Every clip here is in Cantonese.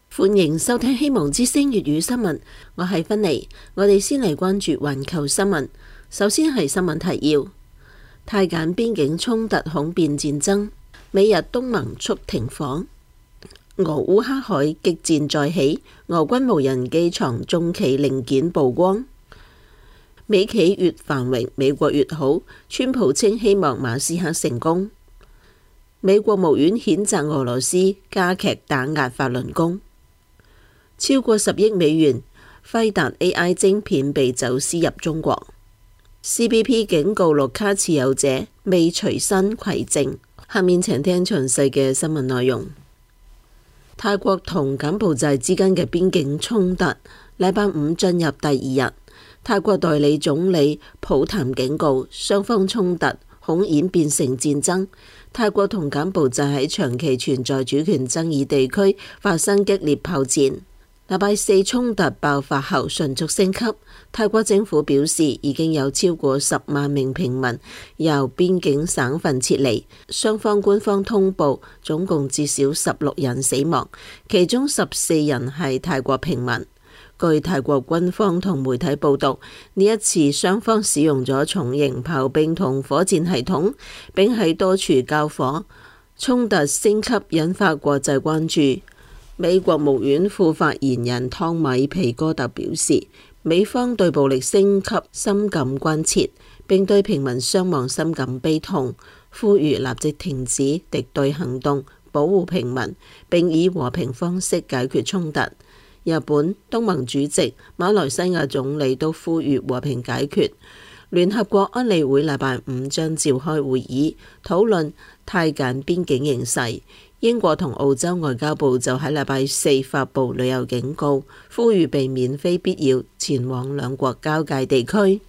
歡迎收聽希望之聲粵語新聞，我係芬妮。我哋先嚟關注環球新聞。首先係新聞提要：泰柬邊境衝突恐變戰爭，美日東盟促停火；俄烏黑海激戰再起，俄軍無人機床中期零件曝光。美企越繁榮，美國越好。川普稱希望馬斯克成功。美國務院譴責俄羅斯加劇打壓法輪功。超過10億美元輝達 AI 晶片被走私入中國。CBP 警告綠卡持有者未隨身攜證。下面請聽詳細嘅新聞內容。泰國同柬埔寨之間嘅邊境衝突禮拜五進入第2日。泰國代理總理普譚警告，雙方衝突恐演變成戰爭。泰國同柬埔寨喺長期存在主權爭議地區發生激烈炮戰。禮拜4衝突爆發後迅速升級，泰國政府表示已經有超過10萬名平民由邊境省份撤離。雙方官方通報總共至少16人死亡，其中14人係泰國平民。據泰國軍方同媒體報道，呢一次雙方使用咗重型炮兵同火箭系統，並喺多處交火，衝突升級引發國際關注。美國務院副發言人湯米皮哥特表示，美方對暴力升級深感關切，並對平民傷亡深感悲痛，呼籲立即停止敵對行動，保護平民，並以和平方式解決衝突。日本、東盟主席、馬來西亞總理都呼籲和平解決。聯合國安理會禮拜五將召開會議，討論泰柬邊境形勢。英國同澳洲外交部就喺禮拜4發布旅遊警告，呼籲避免非必要前往兩國交界地區。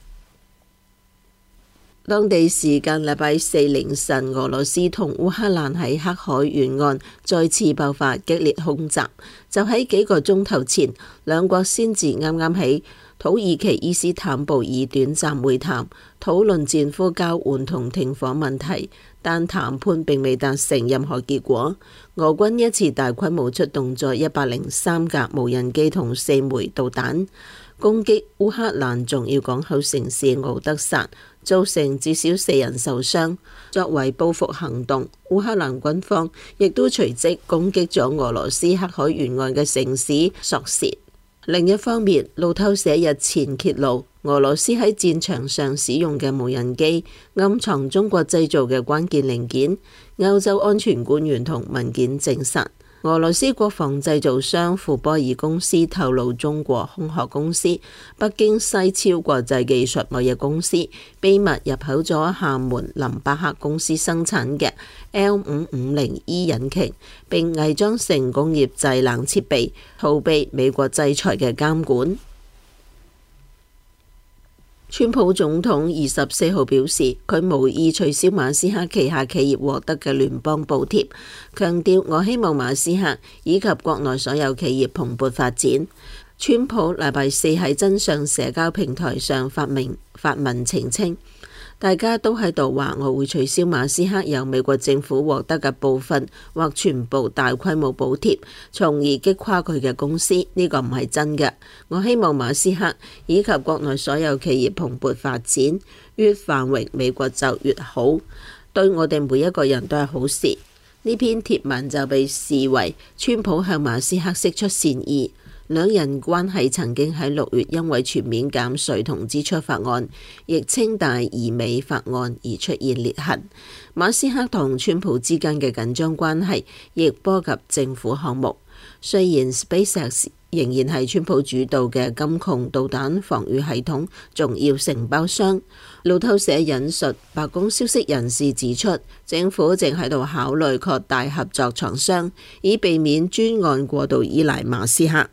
當地時間禮拜4凌晨，俄羅斯同烏克蘭喺黑海沿岸再次爆發激烈空襲。就喺幾個鐘頭前，兩國先至啱啱喺土耳其伊斯坦布爾短暫會談，討論戰俘交換同停火問題，但談判並未達成任何結果。俄軍一次大規模出動咗103架無人機同4枚導彈，攻擊烏克蘭重要港口城市敖德薩，造成至少4人受傷。作為報復行動，烏克蘭軍方亦都隨即攻擊咗俄羅斯黑海沿岸嘅城市索契。另一方面，路透社日前揭露，俄羅斯喺戰場上使用嘅無人機暗藏中國製造嘅關鍵零件。歐洲安全官員同文件證實，俄羅斯國防製造商庫波爾公司透露，中國空殼公司、北京西超國際技術貿易公司秘密入口咗廈門林巴克公司生產嘅 L550E 引擎，並偽裝成工業製冷設備，逃避美國制裁嘅監管。川普總統24號表示，佢無意取消馬斯克旗下企業獲得嘅聯邦補貼，強調我希望馬斯克以及國內所有企業蓬勃發展。川普禮拜4喺真相社交平台上發文澄清，大家都喺度話我會取消馬斯克由美國政府獲得嘅部分或全部大規模補貼，從而擊垮佢嘅公司。呢個唔係真嘅。我希望馬斯克以及國內所有企業蓬勃發展，越繁榮美國就越好，對我哋每一個人都係好事。呢篇貼文就被視為川普向馬斯克釋出善意。兩人關係曾經喺6月因為全面減稅同支出法案，亦稱大而美法案而出現裂痕。馬斯克同川普之間嘅緊張關係亦波及政府項目。雖然 SpaceX 仍然係川普主導嘅金窮導彈防禦系統重要承包商。路透社引述白宮消息人士指出，政府正喺度考慮擴大合作廠商，以避免專案過度依賴馬斯克。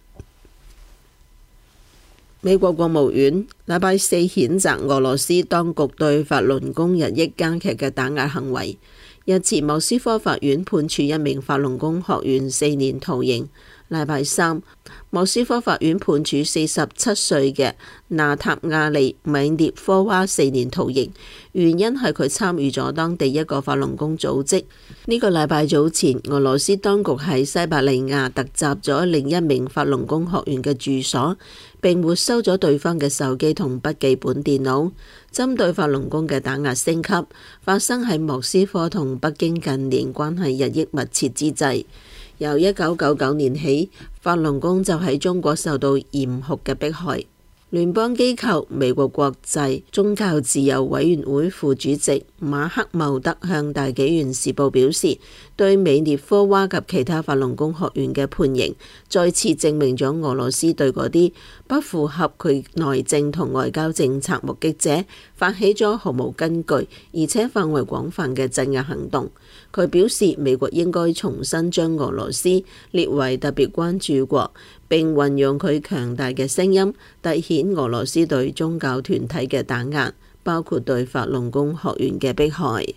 美國國務院禮拜4譴責俄羅斯當局對法輪功日益加劇嘅打壓行為。日前莫斯科法院判處一名法輪功學員4年徒刑。 禮拜三，莫斯科法院判處47歲嘅娜塔亞利·米涅科娃4年徒刑，原因係佢參與咗當地一個法輪功組織。呢個禮拜早前，俄羅斯當局喺西伯利亞突襲咗另一名法輪功學員嘅住所，並沒收咗對方嘅手機同筆記本電腦。針對法輪功嘅打壓升級，發生喺莫斯科同北京近年關係日益密切之際。由1999年起，法輪功就喺中國受到嚴酷嘅迫害。聯邦機構美國國際宗教自由委員會副主席馬克茂德向大紀元時報表示，對米涅科娃及其他法輪功學員嘅判刑，再次證明咗俄羅斯對嗰啲不符合佢內政同外交政策目擊者發起咗毫無根據而且範圍廣泛嘅鎮壓行動。佢表示，美國應該重新將俄羅斯列為特別關注國，並運用佢強大嘅聲音，凸顯俄羅斯對宗教團體嘅打壓，包括對法輪功學員嘅迫害。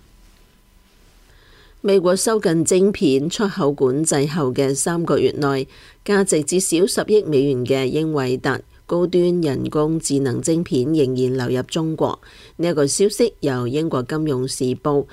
美國收緊晶片出口管制後嘅3個月內，價值至少10億美元嘅英偉達高端人工智能晶片仍然流入中國。呢一個消息由英國金融時報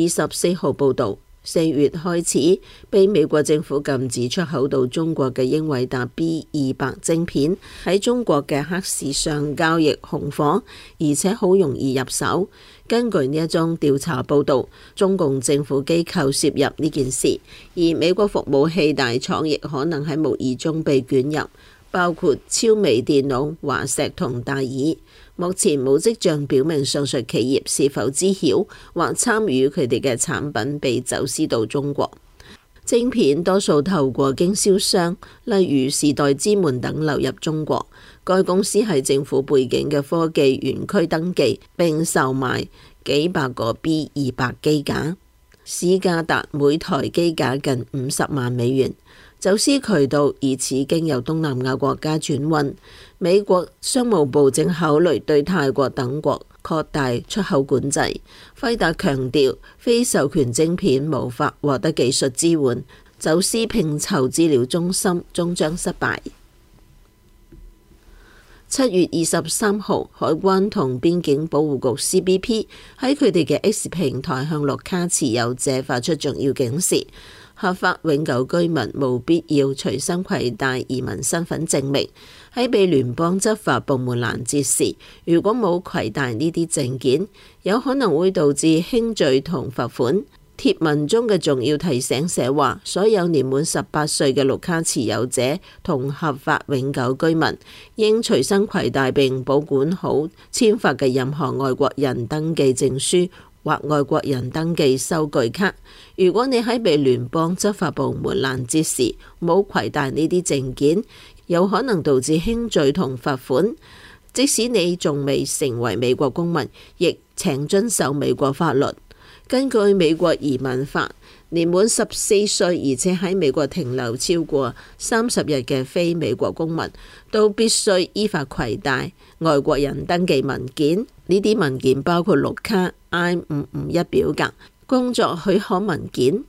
24號報導。4月開始，被美國政府禁止出口到中國嘅英偉達 B200 晶片喺中國嘅黑市上交易紅火，而且好容易入手。根據呢一宗調查報導，中共政府機構涉入呢件事，而美國服務器大廠亦可能喺無意中被捲入，包括超微電腦、華碩同戴爾。目前冇跡象表明上述企業是否知曉或參與佢哋嘅產品被走私到中國。晶片多數透過經銷商，例如時代之門等流入中國。該公司係政府背景嘅科技園區登記並售賣幾百個 B200 機架，市價達每台機架近50萬美元。走私渠道疑似經由東南亞國家轉運。美國商務部正考慮對泰國等國擴大出口管制。輝達強調，非授權晶片無法獲得技術支援，走私拼湊資料中心終將失敗。7月23號，海關同邊境保護局 CBP 喺佢哋嘅 X 平台向綠卡持有者發出重要警示。合法永久居民務必要隨身攜帶移民身份證明。喺被聯邦執法部門攔截時，如果冇攜帶呢啲證件，有可能會導致輕罪同罰款。貼文中嘅重要提醒寫話，所有年滿18歲嘅綠卡持有者同合法永久居民，應隨身攜帶並保管好簽發嘅任何外國人登記證書或外國人登記收據卡。如果你喺被聯邦執法部門攔截時冇攜帶呢啲證件，有可能導致輕罪同罰款。即使你仲未成為美國公民，亦請遵守美國法律。根據美國移民法，年滿14歲而且喺美國停留超過30日嘅非美國公民，都必須依法攜帶外國人登記文件。呢啲文件包括綠卡 I-551 表格、工作許可文件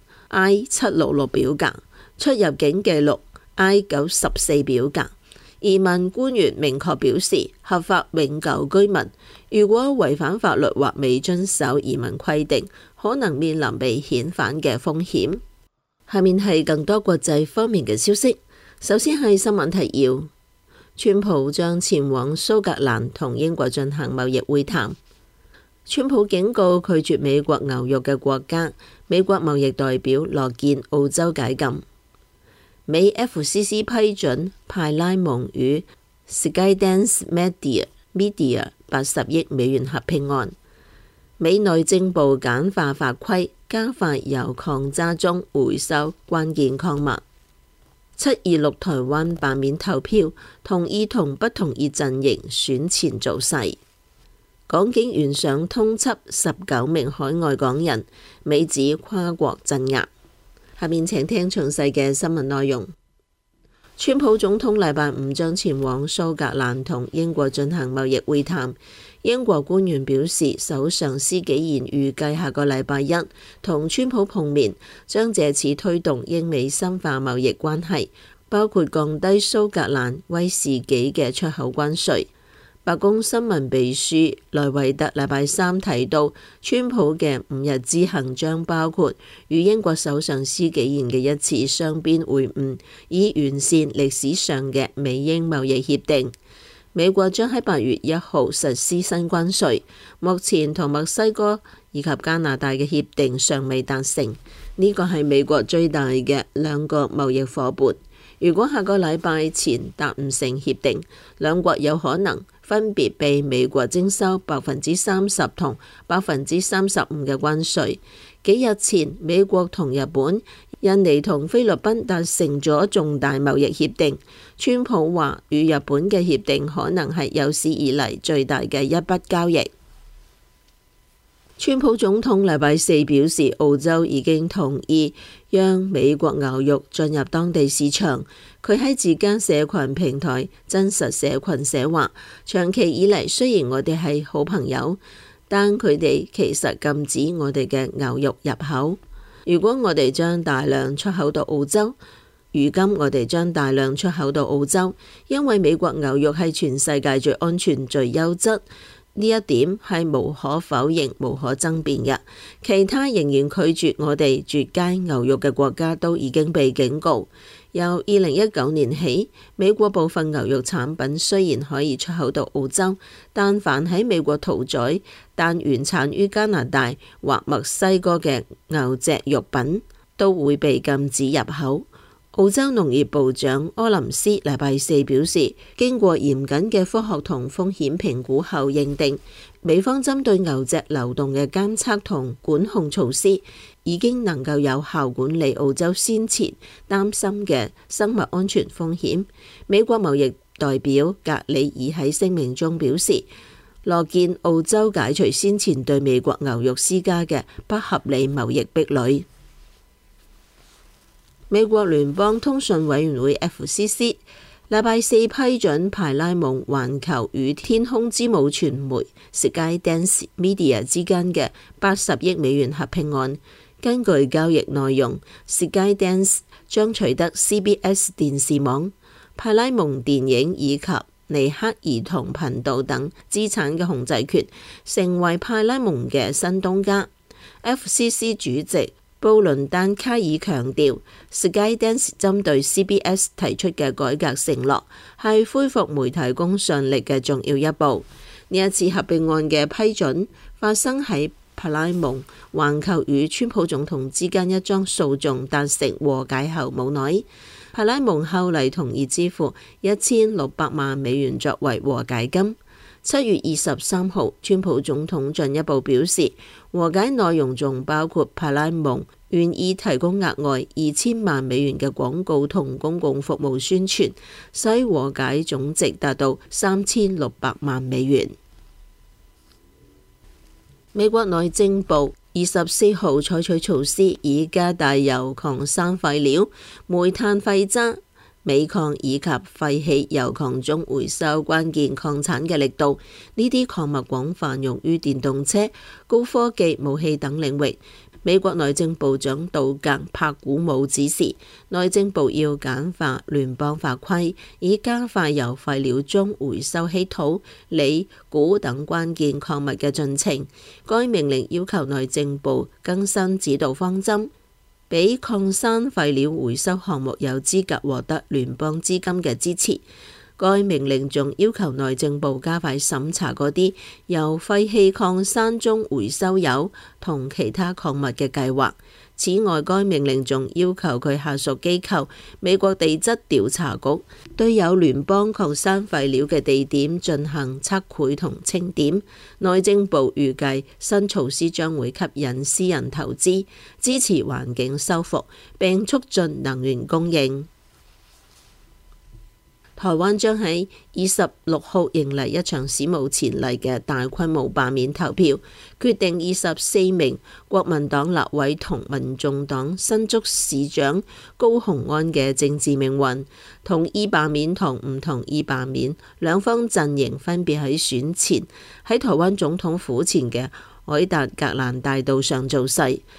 I-766 表格、出入境記錄 I-914 表格。移民官員明確表示，合法永久居民如果違反法律或未遵守移民規定，可能面臨被遣返嘅風險。下面係更多國際方面嘅消息。首先係新聞提要：川普將前往蘇格蘭同英國進行貿易會談。川普警告拒絕美國牛肉嘅國家，美國貿易代表樂見澳洲解禁。美 FCC 批准派拉蒙與 Skydance Media 80億美元合併案。美內政部簡化法規，加快由礦渣中回收關鍵礦物。726台灣罷免投票，同意同不同意陣營選前造勢。港警懸賞通緝19名海外港人，美指跨國鎮壓。下面請聽詳細嘅新聞內容。川普總統禮拜五將前往蘇格蘭同英國進行貿易會談。英國官員表示，首相施紀賢預計下個禮拜一同川普碰面，將借此推動英美深化貿易關係， 包括降低蘇格蘭威士忌嘅出口關稅。白宮新聞秘書萊維特禮拜三提到，川普嘅5日之行將包括與英國首相施紀賢嘅一次雙邊會晤，以完善歷史上嘅美英貿易協定。美國將喺8月1號實施新關稅，目前同墨西哥以及加拿大嘅協定尚未達成，呢個係美國最大嘅2個貿易夥伴。如果下個禮拜前達唔成協定，兩國有可能分別被美國徵收30%同35%嘅關稅。幾日前，美國同日本、印尼同菲律賓達成咗重大貿易協定。川普話，與日本嘅協定可能係有史以嚟最大嘅一筆交易。川普總統禮拜四表示，澳洲已經同意讓美國牛肉進入當地市場。佢喺自家社群平台真實社群寫話，長期以嚟雖然我哋係好朋友，但佢哋其實禁止我哋嘅牛肉入口。如果我哋將大量出口到澳洲，如今我哋將大量出口到澳洲，因為美國牛肉係全世界最安全、最優質。呢一點係無可否認、無可爭辯嘅。其他仍然拒絕我哋絕佳牛肉嘅國家都已經被警告。由2019年起，美國部分牛肉產品雖然可以出口到澳洲，但凡喺美國屠宰但原產於加拿大或墨西哥嘅牛隻肉品都會被禁止入口。澳洲農業部長柯林斯禮拜四表示，經過嚴謹嘅科學同風險評估後，認定美方針對牛隻流動嘅監測同管控措施已經能夠有效管理澳洲先前擔心嘅生物安全風險。美國貿易代表格里爾喺聲明中表示，樂見澳洲解除先前對美國牛肉施加嘅不合理貿易壁壘。美國聯邦通訊委員會 FCC 禮拜四批准派拉蒙環球與天空之母傳媒 Skydance Media 之間嘅80億美元合併案。根據交易內容， Skydance 將取得 CBS 電視網、派拉蒙電影以及尼克兒童頻道等資產嘅控制權，成為派拉蒙嘅新東家。FCC 主席布倫丹卡爾強調， Skydance 針對 CBS 提出嘅改革承諾係恢復媒體公信力嘅重要一步。呢一次合併案嘅批准發生喺派拉蒙環球與川普總統之間一宗訴訟達成和解後冇耐，派拉蒙後嚟同意支付1600萬美元作為和解金。7月23號，川普總統進一步表示，和解內容仲包括派拉蒙願意提供額外2000萬美元嘅廣告同公共服務宣傳，使和解總值達到3600萬美元。美國內政部24號採取措施，以加大由礦山廢料、煤炭廢渣、鎂礦以及廢棄油礦中回收關鍵礦產嘅力度。呢啲礦物廣泛用於電動車、高科技、武器等領域。美國內政部長杜格帕古姆指示，內政部要簡化聯邦法規，以加快由廢料中回收稀土、鋰、鈷等關鍵礦物嘅進程。該命令要求內政部更新指導方針，俾礦山廢料回收項目有資格獲得聯邦資金嘅支持。該命令仲要求內政部加快審查嗰啲由廢棄礦山中回收鈾同其他礦物嘅計劃。此外，該命令仲要求佢下屬機構美國地質調查局對有聯邦礦山廢料嘅地點進行測繪同清點。內政部預計新措施將會吸引私人投資，支持環境修復，並促進能源供應。台灣將喺26號迎嚟一場史無前例嘅大規模罷免投票，決定24名國民黨立委同民眾黨新竹市長高虹安嘅政治命運。同意罷免同唔同意罷免兩方陣營分別喺選前喺台灣總統府前嘅凱達格蘭大道上造勢。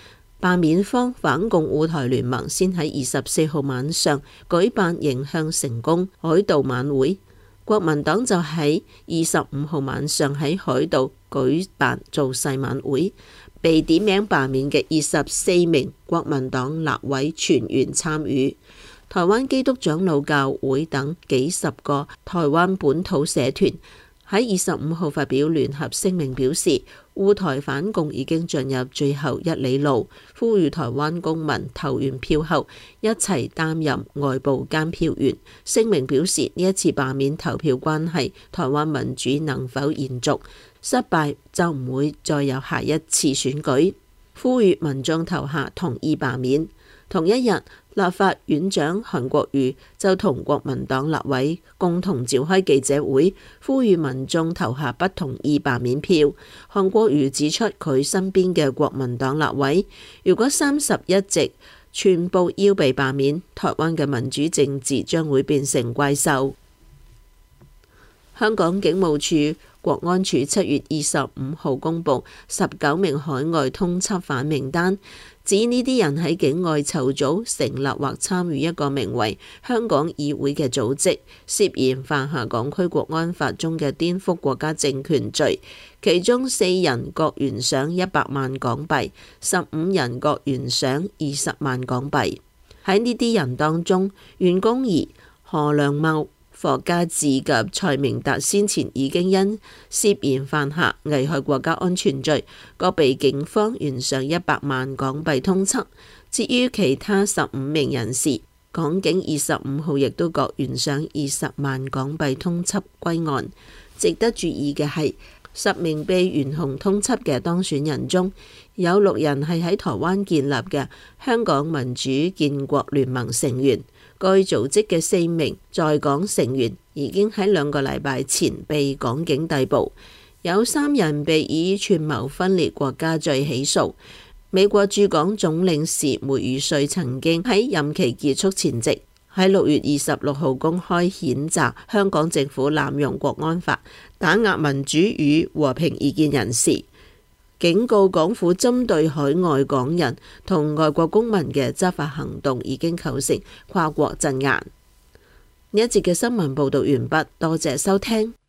罷免方反共護台聯盟先喺24號晚上舉辦迎向成功海盜晚會，國民黨就喺25號晚上喺海盜舉辦造勢晚會。被點名罷免嘅24名國民黨立委全員參與。台灣基督長老教會等幾十個台灣本土社團喺25號發表聯合聲明，表示護台反共已經進入最後1里路，呼籲台灣公民投完票後一齊擔任外部監票員。聲明表示呢一次罷免投票關係台灣民主能否延續，失敗就唔會再有下一次選舉，呼籲民眾投下同意罷免。同一日，立法院長韓國瑜就同國民黨立委共同召開記者會，呼籲民眾投下不同意罷免票。韓國瑜指出，佢身邊嘅國民黨立委，如果31席全部要被罷免，台灣嘅民主政治將會變成怪獸。香港警務處國安處7月25號公布19名海外通緝犯名單，指呢啲人喺境外籌組、成立或參與一個名為香港議會嘅組織，涉嫌犯下港區國安法中嘅顛覆國家政權罪，其中4人各懸賞100萬港幣，15人各懸賞20萬港幣。喺呢啲人當中，袁弓夷、何良懋、霍家志及蔡明達先前已經因涉嫌犯下危害國家安全罪，各被警方懸賞100萬港幣通緝。至於其他15名人士，港警25號亦都各懸賞20萬港幣通緝歸案。值得注意嘅係，10名被懸紅通緝嘅當選人中，有6人係喺台灣建立嘅香港民主建國聯盟成員。該組織嘅4名在港成員已經喺2個禮拜前被港警逮捕，有3人被以串謀分裂國家罪起訴。美國駐港總領事梅宇瑞曾經喺任期結束前夕，喺6月26號公開譴責香港政府濫用國安法，打壓民主與和平意見人士，警告港府針對海外港人同外國公民嘅執法行動已經構成跨國鎮壓。呢一節嘅新聞報道完畢，多謝收聽。